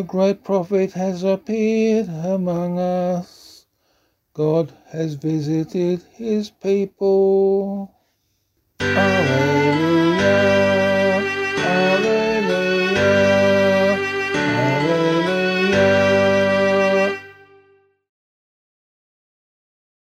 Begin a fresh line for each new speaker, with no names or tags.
great prophet has appeared among us. God has visited his people.